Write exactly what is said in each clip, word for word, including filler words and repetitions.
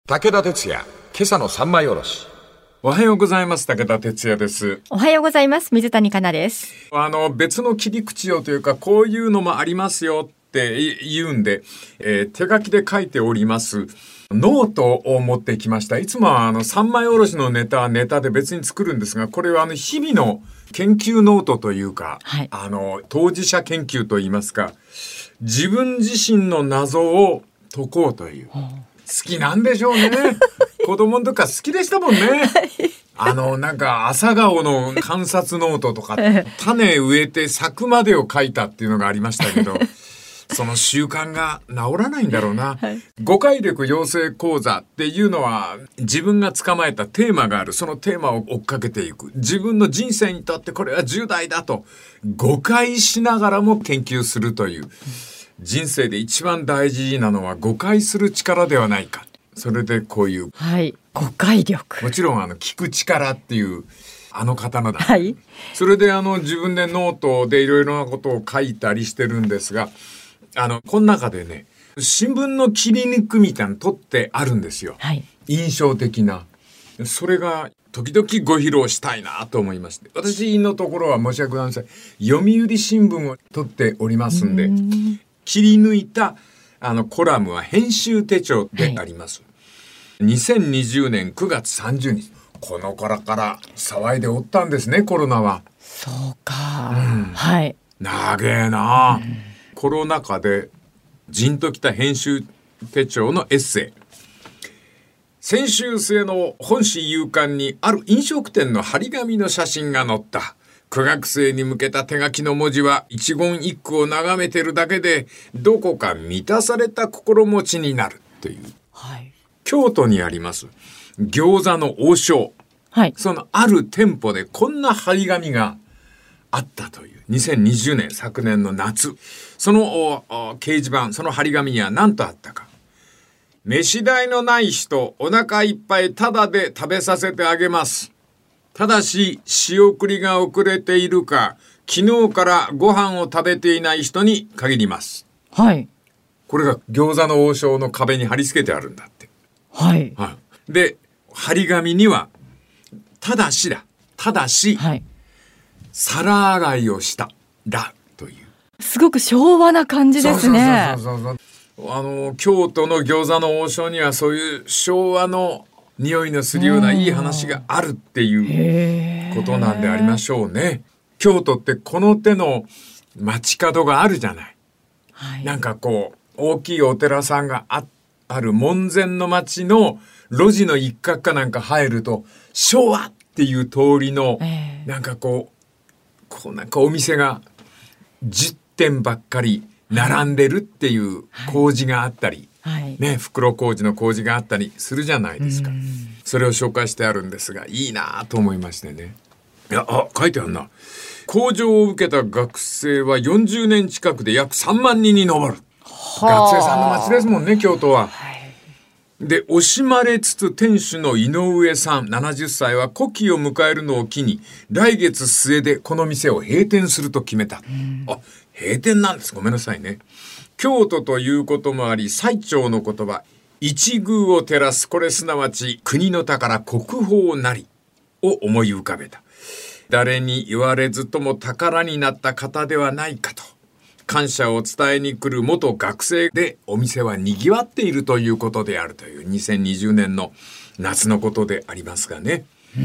武田鉄矢、今朝の三枚おろし。 おはようございます。武田鉄矢です。 おはようございます。水谷香奈です。 あの別の切り口をというか、こういうのもありますよって言うんで、えー、手書きで書いておりますノートを持ってきました。いつもはあの三枚おろしのネタはネタで別に作るんですが、これはあの日々の研究ノートというか、はい、あの当事者研究といいますか、自分自身の謎を解こうという。好きなんでしょうね。子供の時から好きでしたもんね。あのなんか朝顔の観察ノートとか、種植えて咲くまでを書いたっていうのがありましたけど、その習慣が治らないんだろうな。はい、語解力養成講座っていうのは、自分が捕まえたテーマがある。そのテーマを追っかけていく。自分の人生にとってこれは重大だと誤解しながらも研究するという。人生で一番大事なのは誤解する力ではないか。それでこういう、 はい、誤解力。 もちろんあの聞く力っていうあの刀だ。 はい、 それであの自分でノートでいろいろなことを書いたりしてるんですが、あのこの中でね、新聞の切り抜くみたいなの取ってあるんですよ。はい、印象的な。それが時々ご披露したいなと思いまして、私のところは申し訳ございません。読売新聞を取っておりますんで。ん切り抜いたあのコラムは編集手帳であります。はい、にせんにじゅうねんくがつさんじゅうにち、この頃から騒いでおったんですね、コロナは。 そうか。うん、はい。 長えな、うん。コロナ禍でじんときた編集手帳のエッセイ。先週末の本誌夕刊にある飲食店の張り紙の写真が載った。苦学生に向けた手書きの文字は一言一句を眺めてるだけでどこか満たされた心持ちになるという、はい、京都にあります餃子の王将、はい、そのある店舗でこんな張り紙があったという。にせんにじゅうねん、昨年の夏、その掲示板、その張り紙には何とあったか。飯代のない人、お腹いっぱいタダで食べさせてあげます。ただし仕送りが遅れているか、昨日からご飯を食べていない人に限ります。はい。これが餃子の王将の壁に貼り付けてあるんだって。はい。はい、で、張り紙にはただしだ。ただし、はい、皿洗いをしただという。 すごく昭和な感じですね。 そうそうそうそうそう。あの京都の餃子の王将にはそういう昭和の匂いのするようないい話があるっていうことなんでありましょうね。京都ってこの手の街角があるじゃない。はい、なんかこう大きいお寺さんが あ, ある門前の街の路地の一角かなんか入ると、昭和っていう通りのなんかこうこうなんかお店がじゅってんばっかり並んでるっていう工事があったり。はいはいね、袋小路の工事があったりするじゃないですか。それを紹介してあるんですが、いいなと思いましてね。いや、あ、書いてあるな。講座を受けた学生はよんじゅうねん近くで約さんまんにんに上る。学生さんの街ですもんね、京都は。はい、で、惜しまれつつ店主の井上さんななじゅっさいは古希を迎えるのを機に来月末でこの店を閉店すると決めた。あ、閉店なんです。ごめんなさいね。京都ということもあり、最澄の言葉、一宮を照らす、これすなわち国の宝国宝なりを思い浮かべた。誰に言われずとも宝になった方ではないかと感謝を伝えに来る元学生で、お店は賑わっているということであるというにせんにじゅうねんの夏のことでありますがね。うん、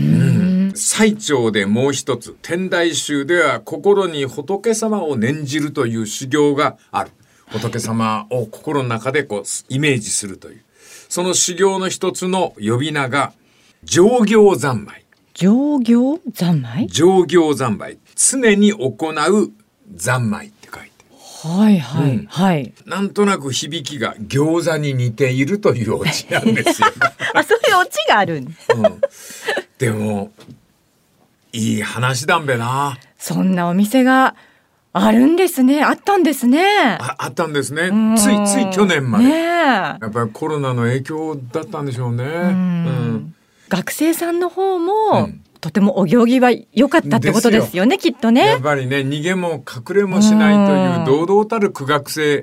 最澄でもう一つ、天台宗では心に仏様を念じるという修行がある。仏様を心の中でこうイメージするという、その修行の一つの呼び名が上行三昧。 上行三昧。 上行三昧、常に行う三昧って書いて、 はいはい、うん、はい。 なんとなく響きが餃子に似ているというオチなんですよ。 あ、そういうオチがある、うん、 でもいい話だんべな。 そんなお店があるんですね。あったんですね。 あ, あったんですね。ついつい去年まで、ね、やっぱりコロナの影響だったんでしょうね。うん、うん、 学生さんの方も、うん、とてもお行儀は良かったってことですよね、きっとね。 やっぱりね、逃げも隠れもしないという堂々たる苦学生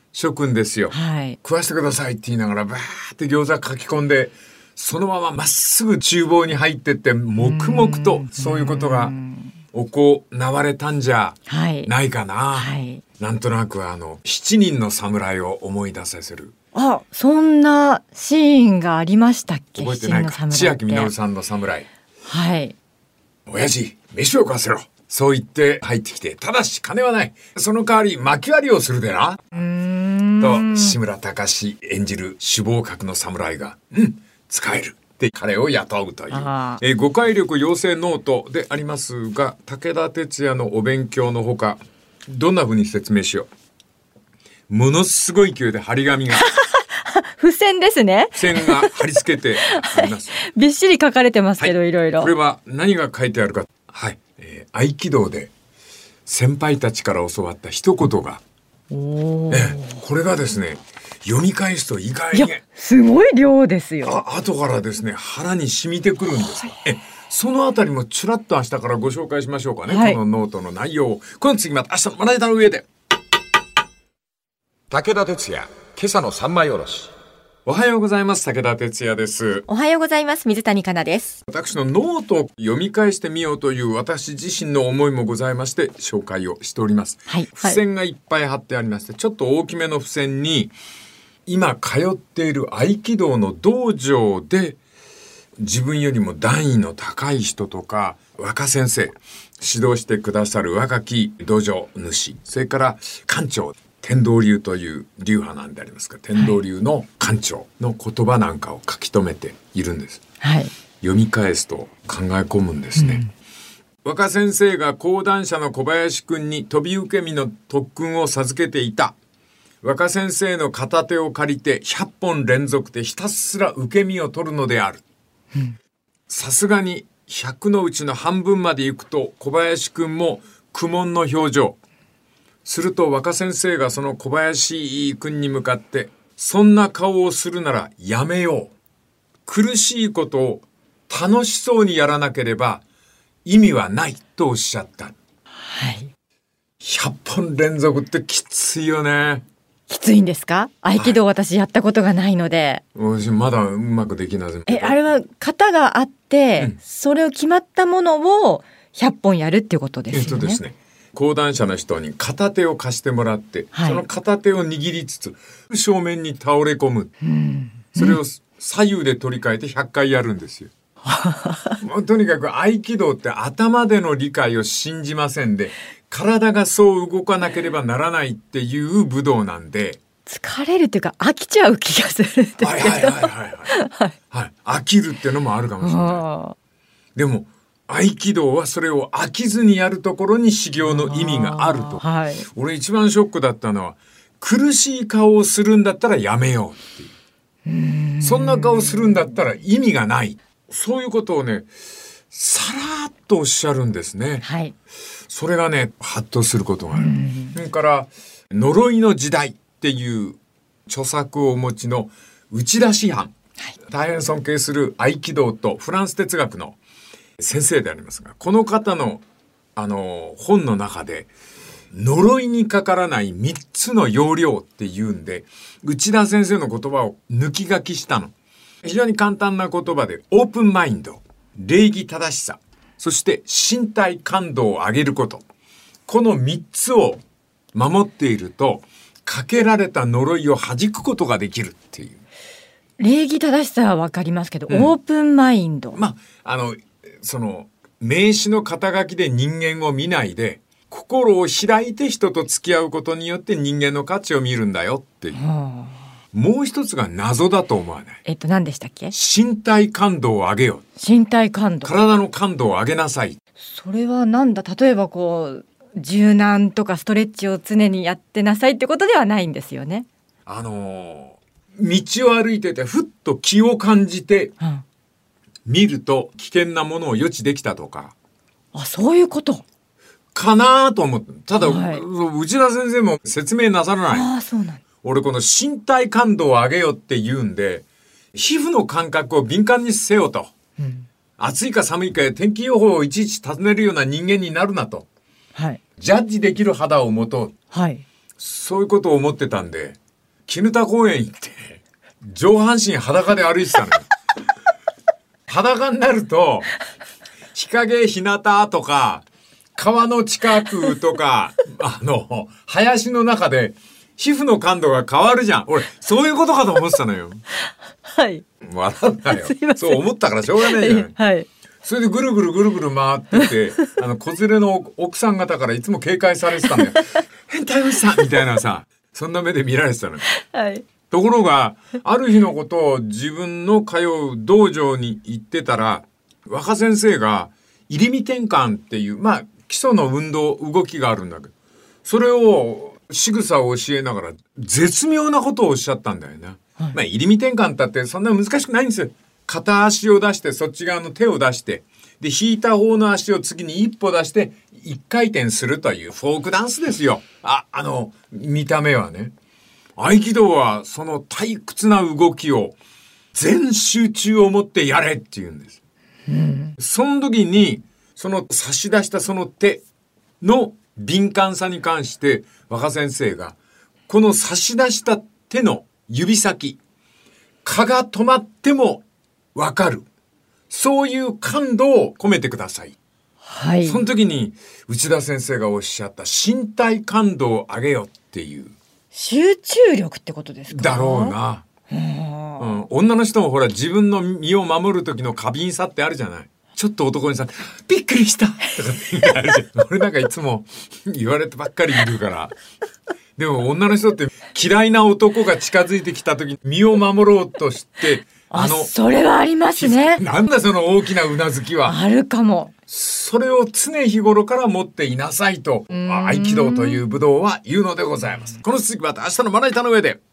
諸君ですよ、 はい、 食わしてくださいって言いながらバーって餃子書き込んで、そのまままっすぐ厨房に入ってって黙々とそういうことが行われたんじゃないかな、はいはい、なんとなくあの七人の侍を思い出させる。 あ、そんなシーンがありましたっけ。 覚えてないか。千秋実さんの侍。 はい。 親父飯を食わせろ、そう言って入ってきて、ただし金はない、その代わり薪割りをするでな、 うーんと志村隆演じる首謀格の侍が、うん使えるって彼を雇うという、え語解力養成ノートでありますが、武田鉄矢のお勉強のほかどんな風に説明しよう。ものすごい勢いで張り紙が付箋ですね。 付箋が貼り付けてあります、 はい、びっしり書かれてますけど、はい、いろいろ。 これは何が書いてあるか、はい、えー、合気道で先輩たちから教わった一言が、 おえー、これがですね読み返すと意外に、いやすごい量ですよ。 あ後からですね腹に染みてくるんです。えそのあたりもちらっと明日からご紹介しましょうかね、はい、このノートの内容を。この次また明日のまな板の上で。 武田鉄矢今朝の三枚おろし。 おはようございます。武田鉄矢です。 おはようございます。水谷香奈です。 私のノートを読み返してみようという私自身の思いもございまして紹介をしております、 はい、 付箋がいっぱい貼ってありまして、ちょっと大きめの付箋に今通っている合気道の道場で自分よりも段位の高い人とか若先生、指導してくださる若き道場主、それから館長、天道流という流派なんでありますが、天道流の館長の言葉なんかを書き留めているんです、 はい、 読み返すと考え込むんですね、うん、若先生が講談社の小林くんに飛び受け身の特訓を授けていた。若先生の片手を借りてひゃっぽん連続でひたすら受け身を取るのである。さすがにひゃくのうちの半分まで行くと小林くんも苦悶の表情。すると若先生がその小林くんに向かって、そんな顔をするならやめよう。苦しいことを楽しそうにやらなければ意味はないとおっしゃった。 はい。 ひゃっぽん連続ってきついよね。 きついんですか？合気道私やったことがないので。 私まだうまくできない。 え、あれは型があって、うん、それを決まったものをひゃっぽんやるっていうことですよね。 えっとですね。講談社の人に片手を貸してもらって、はい、その片手を握りつつ正面に倒れ込む、うん、それを左右で取り替えてひゃっかいやるんですよもうとにかく合気道って頭での理解を信じませんで、体がそう動かなければならないっていう武道なんで、 疲れるっていうか飽きちゃう気がするんですけど、はいはいはいはい、はいはい、飽きるっていうのもあるかもしれない。でも合気道はそれを飽きずにやるところに修行の意味があると、 はい、 俺一番ショックだったのは、苦しい顔をするんだったらやめようっていう、うーん、そんな顔するんだったら意味がない、そういうことをねさらっとおっしゃるんですね、 はい、それがねハッとすることがある。それから呪いの時代っていう著作をお持ちの内田師範、はい、大変尊敬する合気道とフランス哲学の先生でありますが、この方のあの本の中で呪いにかからないみっつの要領っていうんで、内田先生の言葉を抜き書きしたの。非常に簡単な言葉で、オープンマインド、礼儀正しさ、そして身体感度を上げること、このみっつを守っているとかけられた呪いを弾くことができるっていう。 礼儀正しさは分かりますけど、うん、オープンマインド、 まああのその名詞の肩書きで人間を見ないで、心を開いて人と付き合うことによって人間の価値を見るんだよっていう、はあ、もう一つが謎だと思わない？ えっと何でしたっけ？ 身体感度を上げよう。 身体感度、 体の感度を上げなさい。 それはなんだ、例えばこう柔軟とかストレッチを常にやってなさいってことではないんですよね。 あのー、道を歩いててふっと気を感じて、うん、見ると危険なものを予知できたとか、 あ、そういうことかなと思って。ただ、はい、内田先生も説明なさらない。 あ、そうなん。 俺この身体感度を上げよって言うんで、皮膚の感覚を敏感にせよと、うん、暑いか寒いか天気予報をいちいち尋ねるような人間になるなと、はい、ジャッジできる肌を持とう、 はい、 そういうことを思ってたんで、絹田公園行って上半身裸で歩いてたのよ。裸になると日陰日向とか川の近くとかあの林の中で皮膚の感度が変わるじゃん。俺そういうことかと思ってたのよ。 はい。 笑うんだよ。そう思ったからしょうがないじゃない。 はい。 それでぐるぐるぐるぐる回ってて、あの子連れの奥さん方からいつも警戒されてたんだよ。変態おじさんみたいなさ、そんな目で見られてたのよ。 はい。 ところがある日のことを自分の通う道場に行ってたら、若先生が入身転換っていうまあ基礎の運動動きがあるんだけど、それを仕草を教えながら絶妙なことをおっしゃったんだよね。はい、まあ入身転換だってそんな難しくないんですよ。片足を出してそっち側の手を出してで引いた方の足を次に一歩出して一回転するというフォークダンスですよ。あ、あの見た目はね。合気道はその退屈な動きを全集中を持ってやれって言うんです。うん、その時にその差し出したその手の敏感さに関して若先生がこの差し出した手の指先蚊が止まってもわかる、そういう感度を込めてください。はい。その時に内田先生がおっしゃった身体感度を上げよっていう集中力ってことですか。 だろうな。うん、女の人もほら自分の身を守る時の過敏さってあるじゃない。ちょっと男にさびっくりしたとかってあるじゃん。俺なんかいつも言われてばっかりいるから。でも女の人って嫌いな男が近づいてきた時身を守ろうとしてあのそれはありますね。 なんだその大きなうなずきは。 あるかも。 それを常日頃から持っていなさいと合気道という武道は言うのでございます。この続きは明日のまな板の上で。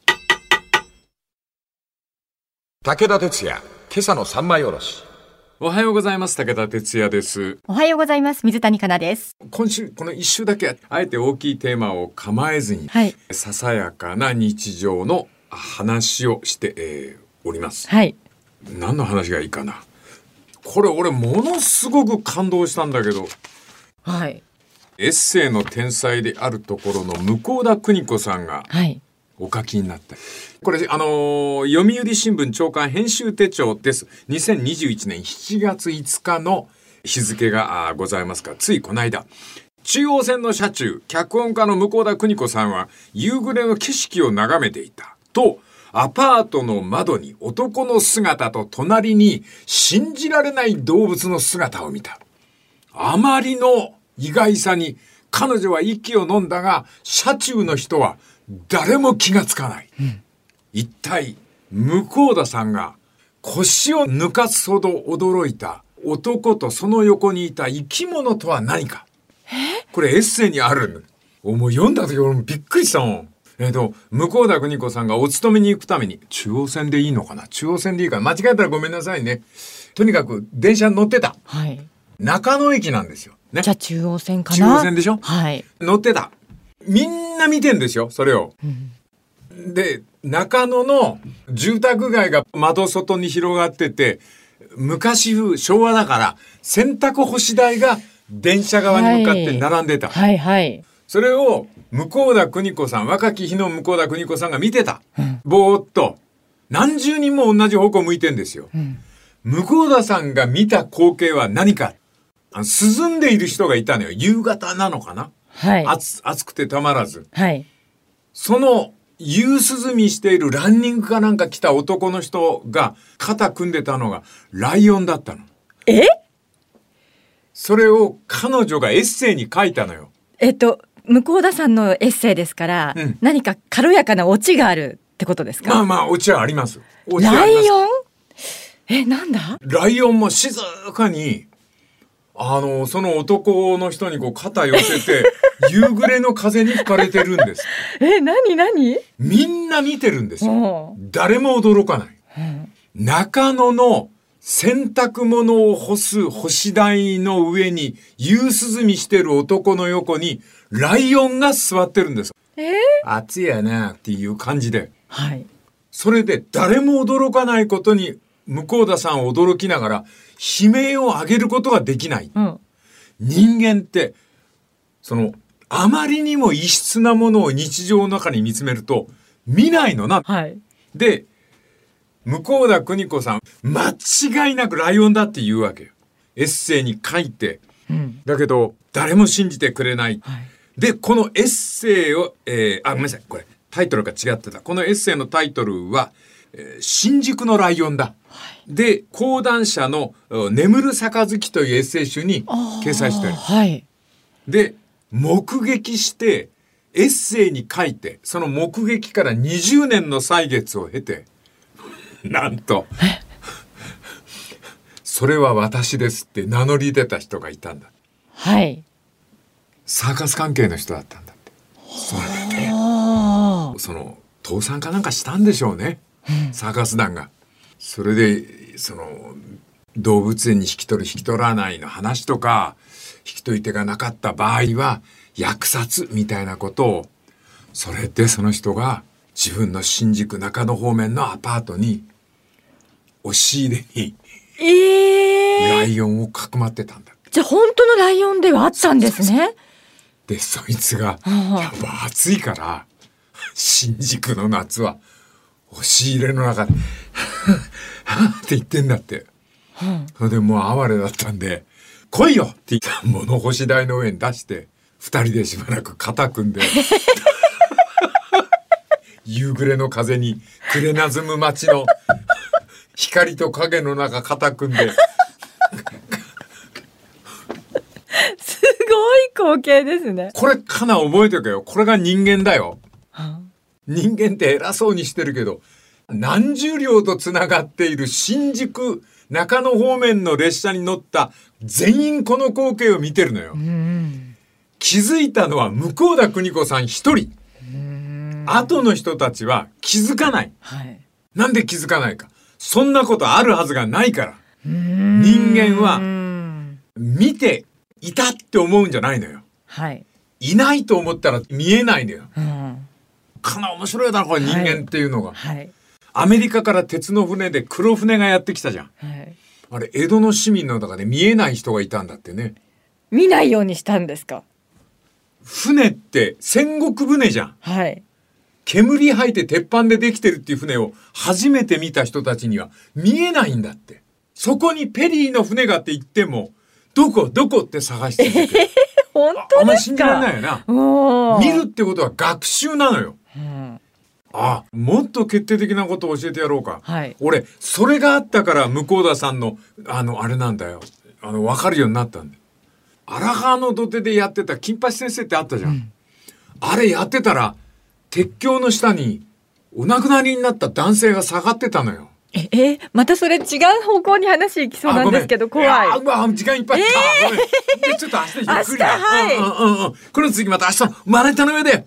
武田鉄矢今朝の三枚おろし。 おはようございます。武田鉄矢です。 おはようございます。水谷香奈です。 今週この一週だけあえて大きいテーマを構えずに、はい、ささやかな日常の話をして、えー、おります。はい。何の話がいいかな。これ俺ものすごく感動したんだけど、はい、エッセイの天才であるところの向田邦子さんがお書きになった、はい、これあのー、読売新聞朝刊編集手帳です。にせんにじゅういちねんしちがついつかの日付がございますが、ついこの間中央線の車中、脚本家の向田邦子さんは夕暮れの景色を眺めていたと、アパートの窓に男の姿と隣に信じられない動物の姿を見た。あまりの意外さに彼女は息を飲んだが、車中の人は誰も気がつかない。うん、一体向田さんが腰を抜かすほど驚いた男とその横にいた生き物とは何か。これエッセイにある。もう読んだ時俺もびっくりしたもん。えーと、向田邦子さんがお勤めに行くために、中央線でいいのかな、中央線でいいかな、間違えたらごめんなさいね。とにかく電車に乗ってた。はい。中野駅なんですよ。ね。 じゃあ中央線かな。 中央線でしょ。 はい。 乗ってた。みんな見てんですよ、それを。うん、で、中野の住宅街が窓外に広がってて、昔風、昭和だから、洗濯干し台が電車側に向かって並んでた。はい、はい、はい。それを向田邦子さん、若き日の向田邦子さんが見てた。うん、ぼーっと。何十人も同じ方向向いてんですよ。うん、向田さんが見た光景は何か。あの涼んでいる人がいたのよ。夕方なのかな、はい、暑、暑くてたまらず。はい、その夕涼みしているランニングかなんか来た男の人が肩組んでたのがライオンだったの。 え？ それを彼女がエッセイに書いたのよ。 えっと、向田さんのエッセイですから、うん、何か軽やかなオチがあるってことですか？ まあまあオチはあります。オチライオン？え、なんだ？ ライオンも静かにあのその男の人にこう肩寄せて夕暮れの風に吹かれてるんです。 え、何何？ みんな見てるんですよ。誰も驚かない。うん、中野の洗濯物を干す干し台の上に夕涼みしてる男の横にライオンが座ってるんです。えー、暑いやなっていう感じで。はい。それで誰も驚かないことに向田さん驚きながら悲鳴を上げることができない。うん、人間ってそのあまりにも異質なものを日常の中に見つめると見ないのな。 はい、 で向田邦子さん間違いなくライオンだって言うわけよ。エッセイに書いて、うん、だけど誰も信じてくれない、はい、でこのエッセイを、えー、あごめんなさいこれタイトルが違ってた。このエッセイのタイトルは、えー、新宿のライオンだ、はい、で講談社の眠る杯というエッセイ集に掲載してる、 はい、で目撃してエッセイに書いてその目撃からにじゅうねんの歳月を経てなんとそれは私ですって名乗り出た人がいたんだ。 はい。 サーカス関係の人だったんだって。それでその倒産かなんかしたんでしょうね、うん、サーカス団が。それでその動物園に引き取る引き取らないの話とか引き取り手がなかった場合は虐殺みたいなことを、それでその人が自分の新宿中野方面のアパートに押し入れに、えー、ライオンをかくまってたんだ。 じゃあ本当のライオンではあったんですね。そうそうそう。 でそいつがやっぱ暑いから新宿の夏は押し入れの中ではぁって言ってんだって、うん、それでもう哀れだったんで来いよって言った物干し台の上に出して二人でしばらく肩組んで夕暮れの風にくれなずむ街の光と影の中肩組んですごい光景ですね。 これかな覚えておけよ。これが人間だよ、はあ、人間って偉そうにしてるけど何十両とつながっている新宿中野方面の列車に乗った全員この光景を見てるのよ、うん、気づいたのは向田邦子さん一人、うん、後の人たちは気づかない、はい、なんで気づかないか。そんなことあるはずがないから。人間は見ていたって思うんじゃないのよ、はい、いないと思ったら見えないのよ、うん、かな面白いだろこれ人間っていうのが、はいはい、アメリカから鉄の船で黒船がやってきたじゃん、はい、あれ江戸の市民の中で見えない人がいたんだってね。 見ないようにしたんですか。 船って戦国船じゃん、はい、煙吐いて鉄板でできてるっていう船を初めて見た人たちには見えないんだって。そこにペリーの船がって言ってもどこどこって探してるんだけど、えー、 本当ですか。 あんまり信じられないよな。見るってことは学習なのよ、うん、あもっと決定的なことを教えてやろうか、はい、俺それがあったから向田さんのあのあれなんだよ、あの分かるようになったんだよ。荒川の土手でやってた金八先生ってあったじゃん、うん、あれやってたら鉄橋の下にお亡くなりになった男性が下がってたのよ。 ええまたそれ違う方向に話いきそうなんですけど怖い。 あうわ時間いっぱいあった、えー、ごめんでちょっと明日ゆっくりだ。はい、うんうんうん、この続きまた明日のまな板の上で。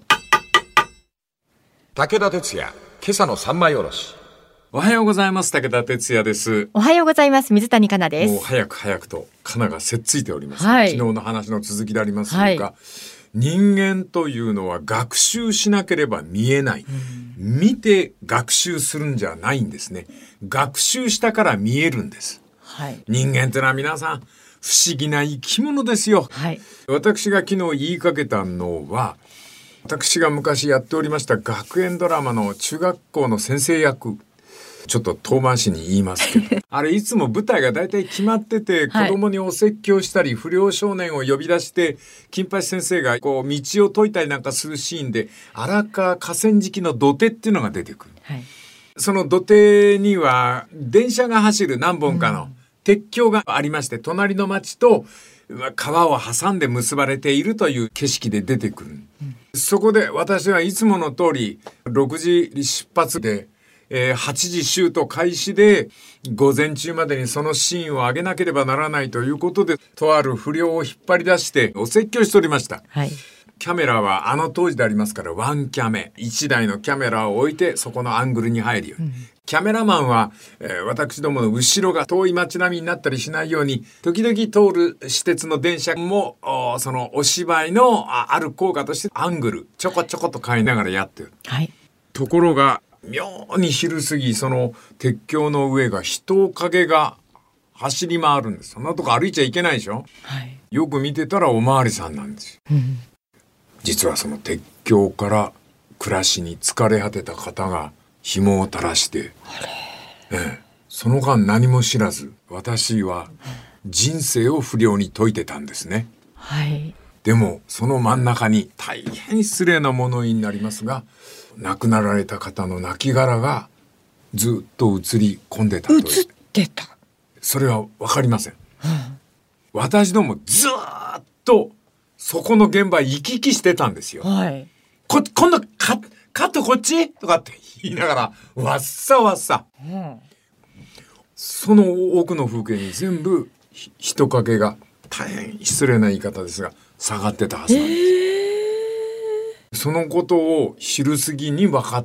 武田鉄矢今朝の三枚おろし。 おはようございます。武田鉄矢です。 おはようございます。水谷香奈です。 もう早く早くと香奈がせっついております、はい、昨日の話の続きでありますが、はい、人間というのは学習しなければ見えない、うん、見て学習するんじゃないんですね。学習したから見えるんです、はい、人間ってのは皆さん不思議な生き物ですよ、はい、私が昨日言いかけたのは私が昔やっておりました学園ドラマの中学校の先生役、ちょっと遠回しに言いますけどあれいつも舞台が大体決まってて、はい、子供にお説教したり不良少年を呼び出して金八先生がこう道を解いたりなんかするシーンで荒川河川敷の土手っていうのが出てくる、はい、その土手には電車が走る何本かの鉄橋がありまして、隣の町と川を挟んで結ばれているという景色で出てくる、うん、そこで私はいつもの通りろくじ出発でえー、はちじシュート開始で午前中までにそのシーンを上げなければならないということで、とある不良を引っ張り出してお説教しておりました、はい、キャメラはあの当時でありますからワンキャメいちだいのキャメラを置いてそこのアングルに入るように、うん、キャメラマンは、えー、私どもの後ろが遠い街並みになったりしないように時々通る私鉄の電車もそのお芝居の あ, ある効果としてアングルちょこちょこと変えながらやってる、はい、ところが妙に昼過ぎその鉄橋の上が人影が走り回るんです。そんなとこ歩いちゃいけないでしょ、はい、よく見てたらおまわりさんなんですよ、うん、 実はその鉄橋から暮らしに疲れ果てた方が紐を垂らして、ええ、その間何も知らず私は人生を不良に説いてたんですね。 はい。 でもその真ん中に大変失礼な物言いになりますが、亡くなられた方の亡骸がずっと映り込んでたという。 映ってた。 それは分かりません、うん、私どもずっとそこの現場行き来してたんですよ、 はい、 こ今度カカットこっちとかって言いながらわっさわっさ、うん、その奥の風景に全部人影が、大変失礼な言い方ですが下がってたはずなんです、えー、そのことを昼過ぎに分かって、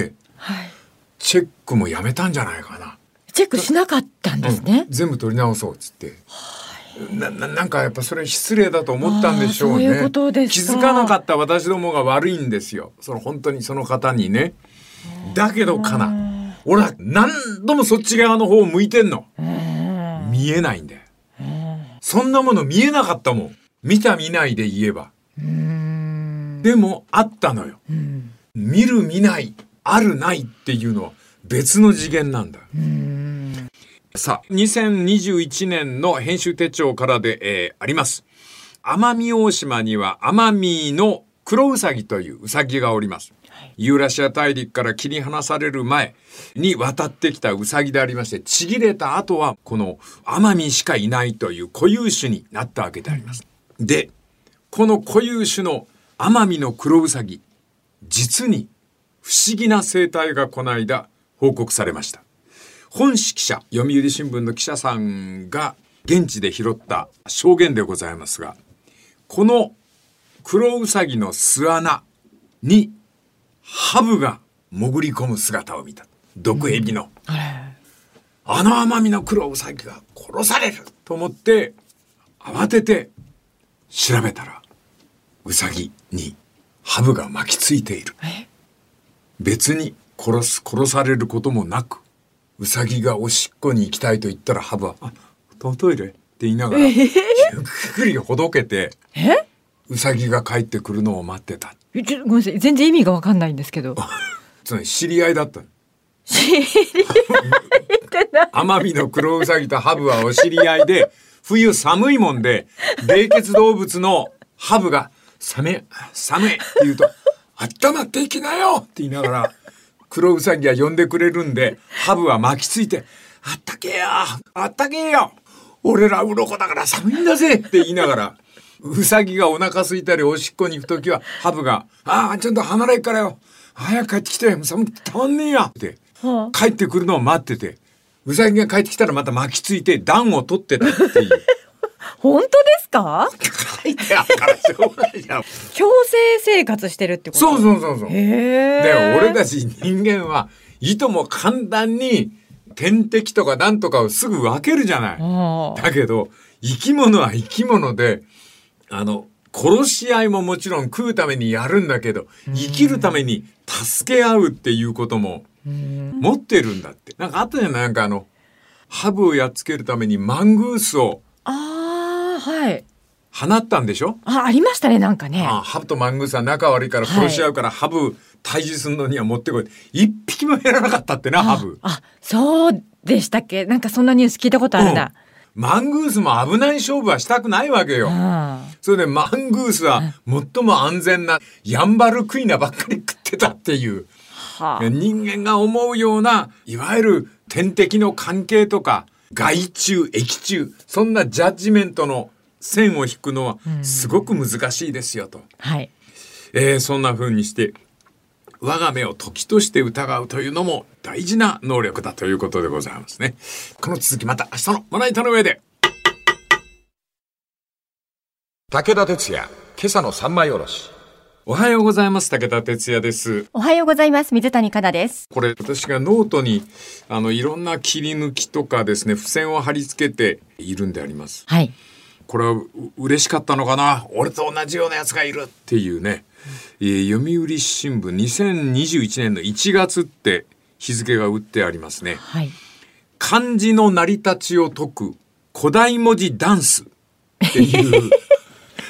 はい、チェックもやめたんじゃないかな。 チェックしなかったんですね、 うん、全部取り直そうっつって、な, な, なんかやっぱそれ失礼だと思ったんでしょうね。 そういうことですか。 気づかなかった私どもが悪いんですよ、その本当にその方にね。だけどかな、俺は何度もそっち側の方を向いてんの、見えないんだよ。そんなもの見えなかったもん、見た見ないで言えば。でもあったのよ、見る見ないあるないっていうのは別の次元なんだ。さあにせんにじゅういちねんの編集手帳からで、えー、あります。奄美大島には奄美の黒ウサギというウサギがおります、はい、ユーラシア大陸から切り離される前に渡ってきたウサギでありまして、ちぎれた後はこの奄美しかいないという固有種になったわけであります、うん、でこの固有種の奄美の黒ウサギ、実に不思議な生態がこの間報告されました。本誌記者、読売新聞の記者さんが現地で拾った証言でございますが、この黒ウサギの巣穴にハブが潜り込む姿を見た。毒蛇の、うん、あの奄美の黒ウサギが殺されると思って慌てて調べたら、ウサギにハブが巻きついている。別に殺す殺されることもなく、ウサギがおしっこに行きたいと言ったらハブはあトイレって言いながら、えー、ゆっくりほどけてウサギが帰ってくるのを待ってた。 えちょごめんなさい、全然意味が分かんないんですけどつまり知り合いだった。 知り合いってな奄美の黒ウサギとハブはお知り合いで、冬寒いもんで冷血動物のハブが寒い寒いって言うと温まっていきなよって言いながら黒ウサギが呼んでくれるんで、ハブは巻きついてあったけえよあったけえよ俺ら鱗だから寒いんだぜって言いながら、ウサギがお腹空いたりおしっこに行くときはハブがああちょっと離れっからよ早く帰ってきて寒くてたまんねえやって帰ってくるのを待ってて、ウサギが帰ってきたらまた巻きついて暖を取ってたっていう本当ですか？ 書いてあるからしょうがないじゃん。 強制生活してるってこと？ そうそうそうそう。 へー。 で俺たち人間はいとも簡単に天敵とかなんとかをすぐ分けるじゃない。だけど生き物は生き物で、あの殺し合いももちろん食うためにやるんだけど、生きるために助け合うっていうことも持ってるんだって。なんかあったじゃない、なんかあのハブをやっつけるためにマングースをあはい。 放ったんでしょ？ あ、ありましたね、なんかね。 ああハブとマングースは仲悪いから殺し合うから、はい、ハブ退治するのには持ってこい。一匹も減らなかったってな、ハブ。 あ、そうでしたっけ？なんかそんなニュース聞いたことあるな。 うん、マングースも危ない勝負はしたくないわけよ。それでマングースは最も安全なヤンバルクイナばっかり食ってたっていう。はあ、人間が思うようないわゆる天敵の関係とか害虫益虫、そんなジャッジメントの線を引くのはすごく難しいですよと、 はい、 えー、そんな風にして我が目を時として疑うというのも大事な能力だということでございますね。この続きまた明日のまな板の上で。 武田鉄矢、今朝の三枚おろし。 おはようございます。武田鉄矢です。 おはようございます。水谷香奈です。 これ私がノートにあのいろんな切り抜きとかですね、付箋を貼り付けているんであります。 はい。 これは嬉しかったのかな、俺と同じようなやつがいるっていうね、えー、読売新聞にせんにじゅういちねんのいちがつって日付が打ってありますね。 はい。 漢字の成り立ちを解く古代文字ダンスっていう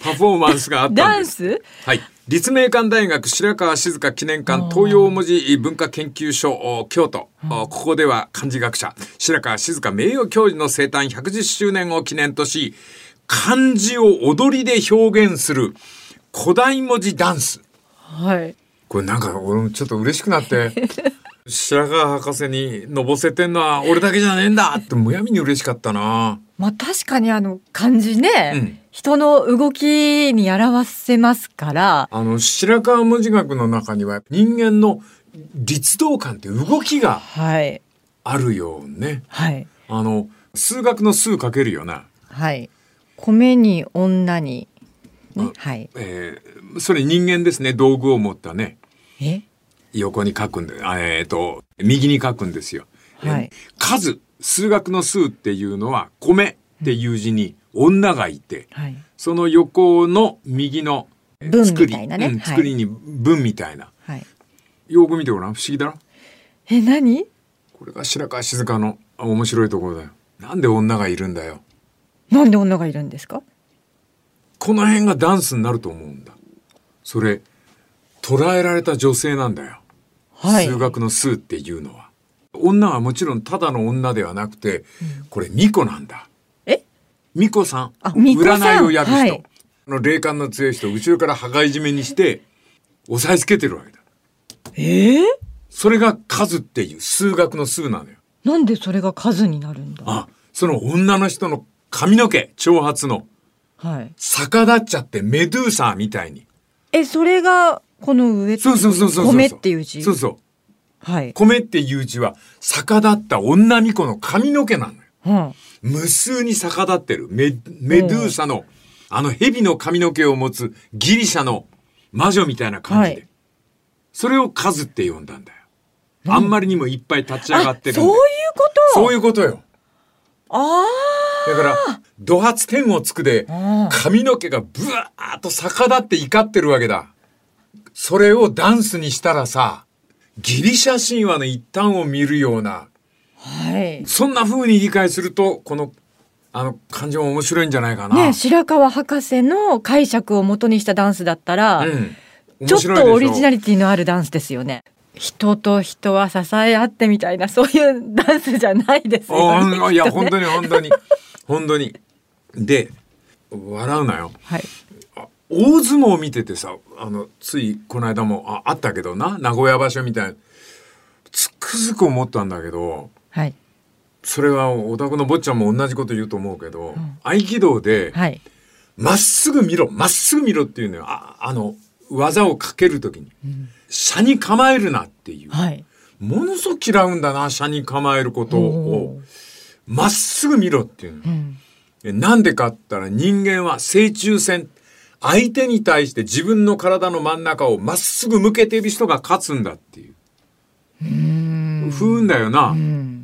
パフォーマンスがあったんです。 ダンス？ はい。立命館大学白川静香記念館東洋文字文化研究所京都、ここでは漢字学者白川静香名誉教授の生誕ひゃくじゅっしゅうねんを記念とし、漢字を踊りで表現する古代文字ダンス。 はい。 これなんか俺もちょっと嬉しくなって白川博士にのぼせてんのは俺だけじゃねえんだってむやみに嬉しかったな。 まあ確かにあの漢字ね、うん、人の動きに表せますから。 あの白川文字学の中には人間の律動感って動きがあるよね。 はい。 あの数学の数かけるよな。 はい。米に女に、ね、はい。 えー、それ人間ですね。道具を持ったね。 え？ 横に書くんで、えーと右に書くんですよ。 はい。 数。数学の数っていうのは米っていう字に女がいて、 はい、 その横の右の文みたいなね、 うん、作りに文みたいな、 はい、 よく見てごらん。不思議だろ。 え、何？ これが白川静香の面白いところだよ。なんで女がいるんだよ。 なんで女がいるんですか？ この辺がダンスになると思うんだ。それ捉えられた女性なんだよ、はい、数学の数っていうのは。女はもちろんただの女ではなくて、うん、これ巫女なんだ。 え？ 巫女さん。 あ、巫女さん。 占いをやる人、はい、の霊感の強い人を後ろから羽交い締めにして押さえつけてるわけだ。 えー、 それが数っていう数学の数なのよ。 なんでそれが数になるんだ？ あ、その女の人の髪の毛長髪の、 はい、 逆立っちゃってメドゥーサみたいに。 え、それがこの上、 そうそうそうそうそう、 米っていう字。 そうそう。 はい、 米っていう字は逆立った女巫女の髪の毛なのよ、 うん、 無数に逆立ってる メ, メドゥーサの、うん、あの蛇の髪の毛を持つギリシャの魔女みたいな感じで、はい、それを数って呼んだんだよ、うん、あんまりにもいっぱい立ち上がってるんで。 そういうこと？ そういうことよ。 あだから土発天をつくで髪の毛がブワーッと逆立って怒ってるわけだ。それをダンスにしたらさ、ギリシャ神話の一端を見るような、 はい、 そんな風に理解するとこのあの漢字も面白いんじゃないかな。 ね、白川博士の解釈を元にしたダンスだったら、 うん、 ちょっとオリジナリティのあるダンスですよね。人と人は支え合ってみたいな、そういうダンスじゃないですよね。 いや本当に本当に本当に。で笑うなよ、 はい、 大相撲を見ててさ、あのついこの間も あ, あったけどな、名古屋場所みたいな、つくづく思ったんだけど、 はい、 それはお宅の坊ちゃんも同じこと言うと思うけど、うん、合気道でま、はい、っすぐ見ろまっすぐ見ろっていうのよ。 あ, あの技をかけるときに、うん、斜に構えるなっていう、 はい、 ものすごく嫌うんだな、斜に構えることをまっすぐ見ろっていうの、うん、なんでかって言ったら、人間は正中線、相手に対して自分の体の真ん中をまっすぐ向けている人が勝つんだっていう、 うーん、 不運だよな、うん、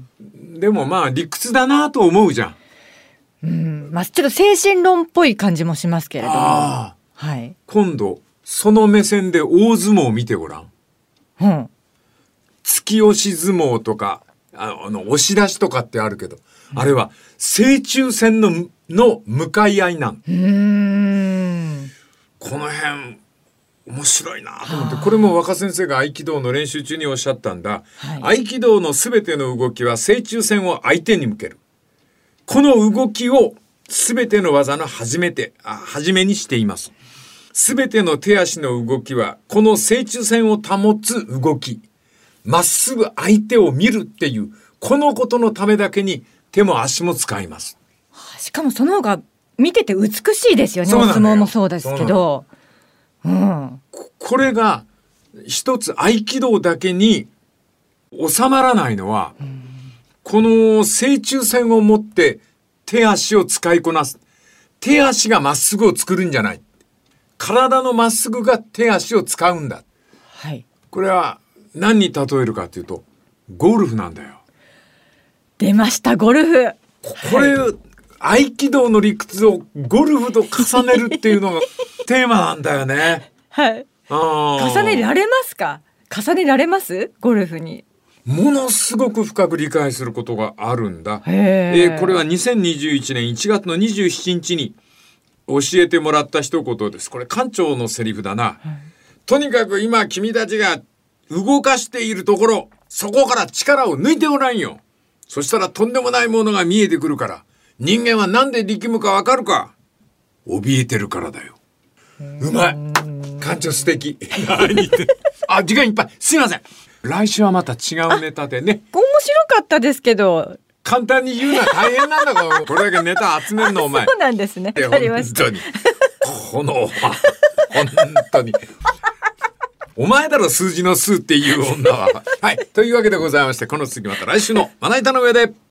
でもまあ理屈だなと思うじゃん、 うん、まあ、ちょっと精神論っぽい感じもしますけれども、あ、はい、 今度その目線で大相撲を見てごらん、 うん、 突き押し相撲とかあの押し出しとかってあるけど、うん、あれは正中線のの向かい合いなん。 うーん、 この辺面白いなと思って、これも若先生が合気道の練習中におっしゃったんだ、はい、合気道のすべての動きは正中線を相手に向ける。この動きをすべての技の始めてあ始めにしています。すべての手足の動きはこの正中線を保つ動き、まっすぐ相手を見るっていうこのことのためだけに手も足も使います。 しかもその方が見てて美しいですよね。お相撲もそうですけど、うん、 こ, これが一つ合気道だけに収まらないのは、うん、この正中線を持って手足を使いこなす。手足がまっすぐを作るんじゃない、体のまっすぐが手足を使うんだ、 はい、 これは何に例えるかというとゴルフなんだよ。 出ました、ゴルフ。 これ、はい、合気道の理屈をゴルフと重ねるっていうのがテーマなんだよね。 はい。あ、重ねられますか？重ねられます？ゴルフに。 ものすごく深く理解することがあるんだ。えー、これはにせんにじゅういちねんいちがつのにじゅうしちにちに教えてもらった一言です。これ館長のセリフだな、はい、とにかく今君たちが動かしているところ、そこから力を抜いてごらんよ。そしたらとんでもないものが見えてくるから。人間はなんで力むかわかるか。怯えてるからだよ。うまい。館長素敵。あ、時間いっぱい。すいません。来週はまた違うネタでね。 面白かったですけど。 簡単に言うのは大変なんだから、これだけネタ集めるのお前。 そうなんですね。わかりました。 本当に。この、本当に。お前だろ数字の数っていう女は。はい。というわけでございまして、この次また来週のまな板の上で。